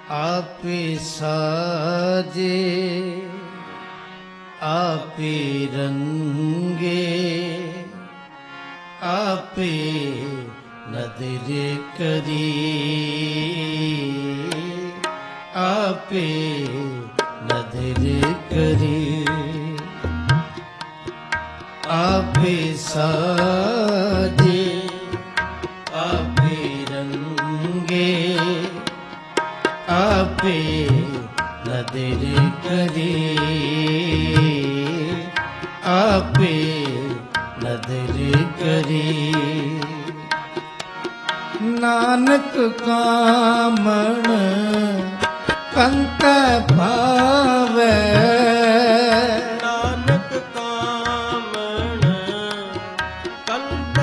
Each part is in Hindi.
आपे साजे आपे रंगे आपे नदर करी आपे नदर करी आपे साजे आपे रंगे आपे नदर करी आपे नदर करी नानक कामण कंत भावे नानक कामण कंत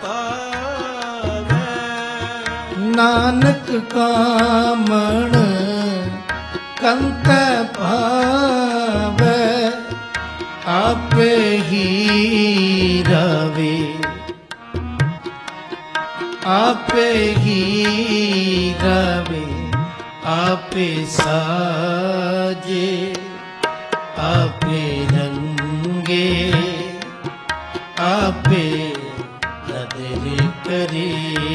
भावे नानक कामण कंत भावे आपे ही रवे आपे ही रवे आपे साजे आपे रंगे आपे नदर करे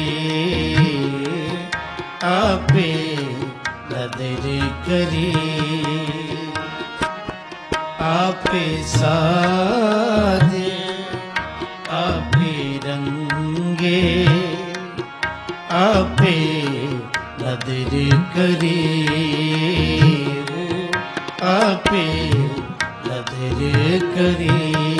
आपे नदर करे आपे साजे आपे रंगे आपे नदर करे आपे नदर करे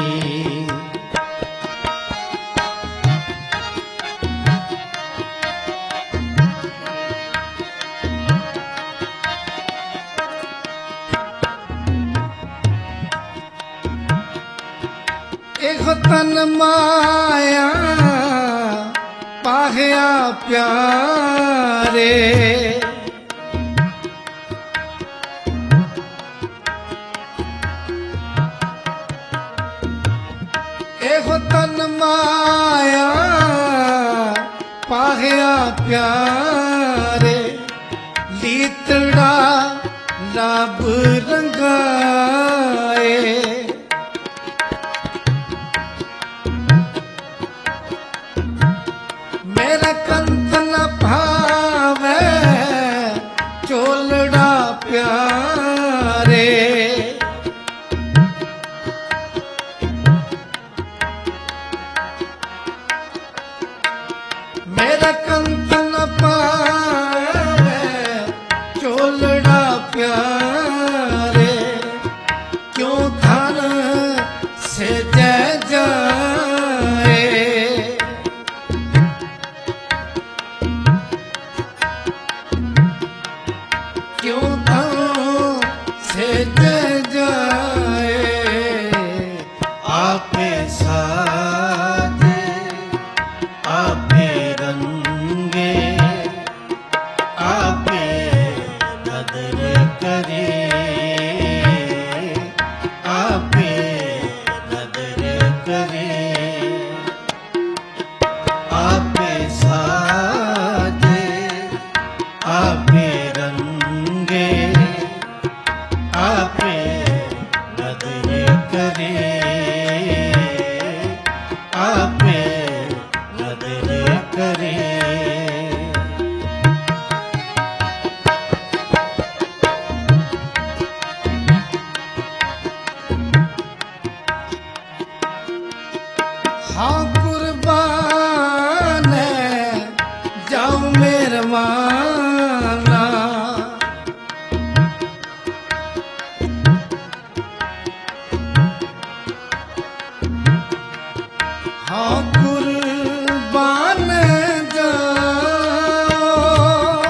एक तन माया पाहया प्यारे एक तन माया पाहया प्यारे लीतड़ा रब रंगाए मेरा कंत न भावे चोलड़ा प्यारे मेरा कंत न भावे चोलड़ा प्यारे क्यों धन से जय जाए क्यों से जय जाए आपे साजे आपे रंगे आपे नदर करे आपे नदर करे आपे साजे आपे रंगे आपे नदर करे आपे नदर करे हाँ कुर्बान जाऊं मेहरबाना हाँ कुर्बान जाओ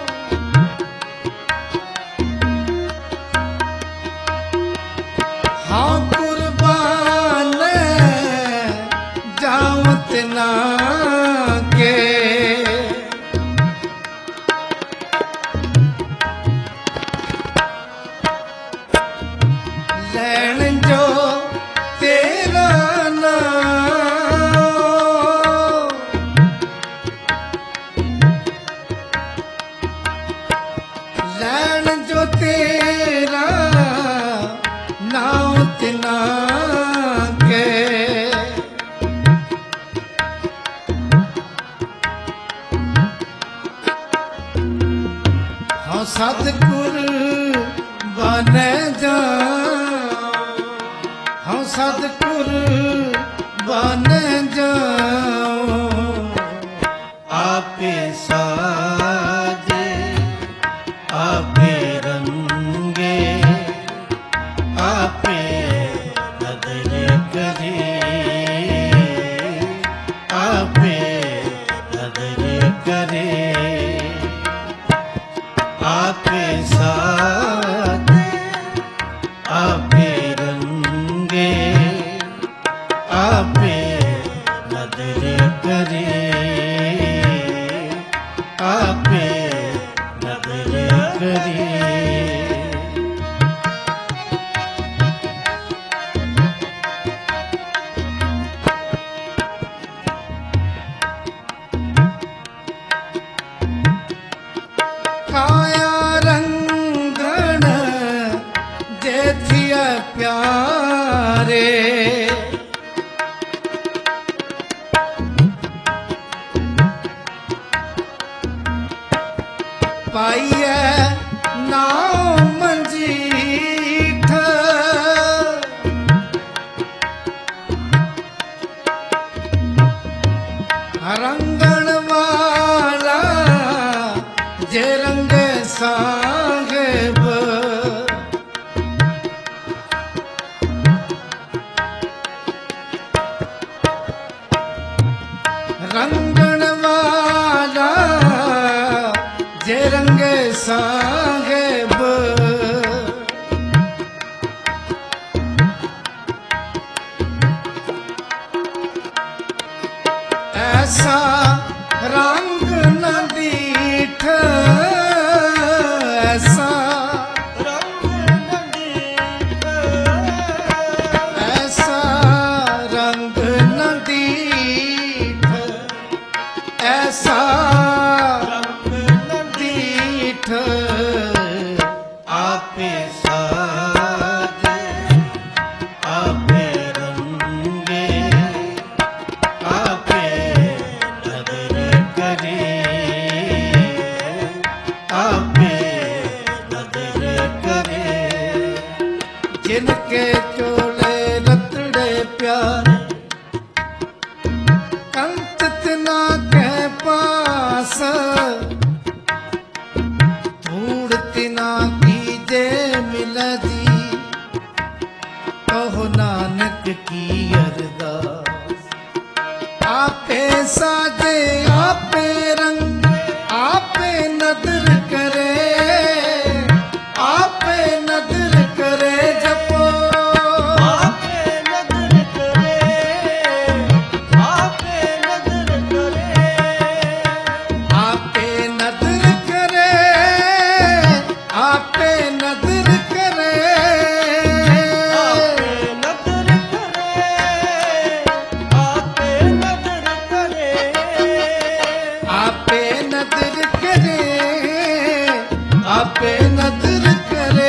हाँ कुर्बान जाओ तना के तेरा नाम तिना के हाँ सतगुर बने जाओ हाँ सतगुर बने जाओ आपे साजे आपे रंगे आपे कदर करे आपे कदर करे आपे साथ आपे रंगे आपे नदर करे आपे नदर करे काया रंगण जेथिया प्यारे पाइए नाम मंजीठ रंगण वाला जे रंग साहेब रंगण वाला जे रंग साहेब ऐसा रंग न दीठ ऐसा रंग न दीठ ऐसा रंग न दीठ ऐसा रंग न दीठ आपे साजे आपे रंगे आपे नदर करे आपे नदर करे जिनके चोले रतड़े प्यारे कंत तना के पास धूड़ तिना की जे मिलदी कहो नानक की अरदास आपे साजे आपे रंग आपे नदर करे आपे नदर करे जपो आपे नदर करे आपे नदर करे आपे नदर करे आपे नदर करे आपे नदर करे आपे नदर करे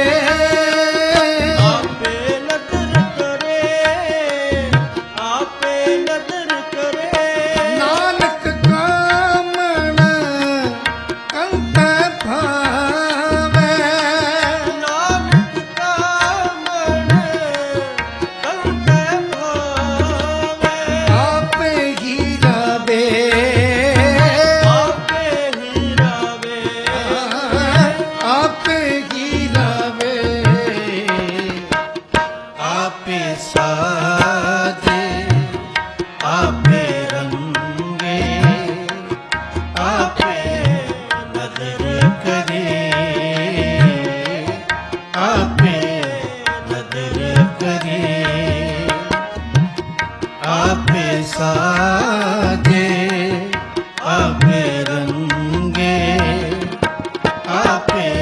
आपे नदर करे आपे नदर करे नानक कामण कंत भावे नानक कामण कंत भावे आपे ही रवे आपे ही रवे आपे ही रवे आपे साजे आपे रंगे आपे नदर करे आपे नदर करे आपे साजे आपे रंगे आपे